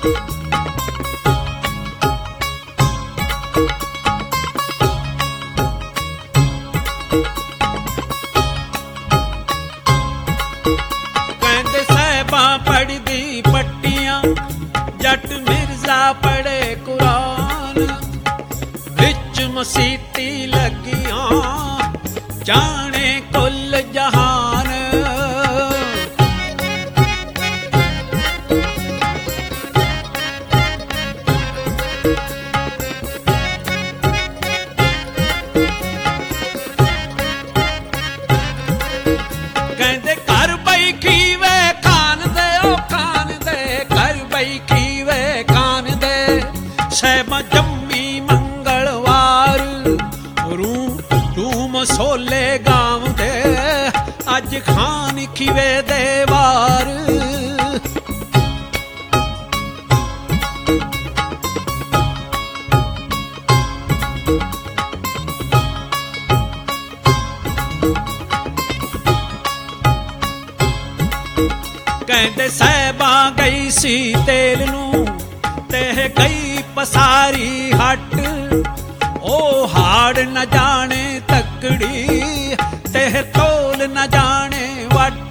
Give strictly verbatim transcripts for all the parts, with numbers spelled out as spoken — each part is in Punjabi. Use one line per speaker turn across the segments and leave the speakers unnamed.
ਕਹਿੰਦੇ ਸਾਹਿਬਾਂ ਪੜ੍ਹਦੀ ਪੱਟੀਆਂ, ਜੱਟ ਮਿਰਜ਼ਾ ਪੜ੍ਹੇ ਕੁਰਾਨ, ਵਿੱਚ ਮਸੀਤੀ ਲੱਗੀਆਂ ਜਾਣੇ ਕੁੱਲ ਜਹਾਨ। ਕਹਿੰਦੇ ਘਰ ਬਈ ਖੀਵੇ ਖਾਨ ਦੇ, ਉਹ ਖਾਨ ਦੇ ਘਰ ਬਈ ਖੀਵੇ ਖਾਨ ਦੇ, ਸਾਹਿਬਾਂ ਜੰਮੀ ਮੰਗਲਵਾਰ, ਰੂ ਰੂ ਮਸੋਲੇ ਗਾਉਂਦੇ ਅੱਜ ਖਾਨ ਖੀਵੇ ਦੇ ਵਾਰ। ਕਹਿੰਦੇ ਸਾਹਿਬਾਂ ਗਈ ਸੀ ਤੇਲ ਨੂੰ ਤੇ ਗਈ ਪਸਾਰੀ ਹੱਟ, ਉਹ ਹਾੜ ਨਾ ਜਾਣੇ ਤੱਕੜੀ ਤੇ ਤੋਲ ਨਾ ਜਾਣੇ ਵੱਟ।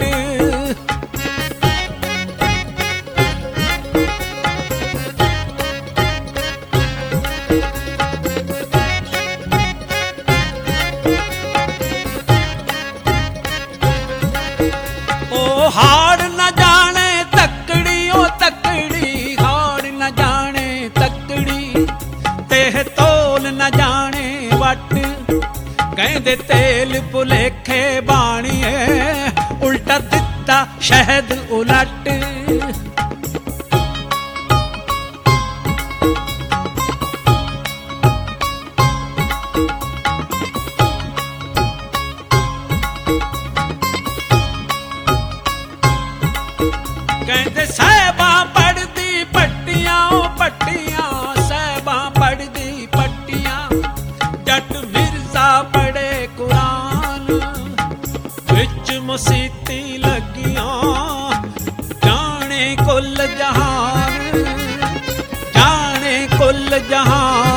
ਉਹ ਹਾੜ ਨਾ ਜਾਣੇ ਤੱਕੜੀ, ਉਹ ਤੱਕੜੀ ਹਾੜ ਨਾ ਜਾਣੇ ਤੱਕੜੀ ਤੇ ਤੋਲ ਨਾ ਜਾਣੇ ਵੱਟ। ਕਹਿੰਦੇ ਤੇਲ ਭੁਲੇਖੇ ਬਾਣੀਏ, ਉਲਟਾ ਦਿੱਤਾ ਸ਼ਹਿਦ ਉਲਟ। ਕਹਿੰਦੇ ਸਾਹਿਬਾਂ ਪੜ੍ਹਦੀ ਪੱਟੀਆਂ, ਉਹ ਪੱਟੀਆਂ ਸਾਹਿਬਾਂ ਪੜ੍ਹਦੀ ਪੱਟੀਆਂ, ਜੱਟ ਮਿਰਜ਼ਾ ਪੜ੍ਹੇ ਕੁਰਾਨ, ਵਿੱਚ ਮਸੀਤੀ ਲੱਗੀਆਂ ਜਾਣੇ ਕੁੱਲ ਜਹਾਨ, ਜਾਣੇ ਕੁੱਲ ਜਹਾਨ।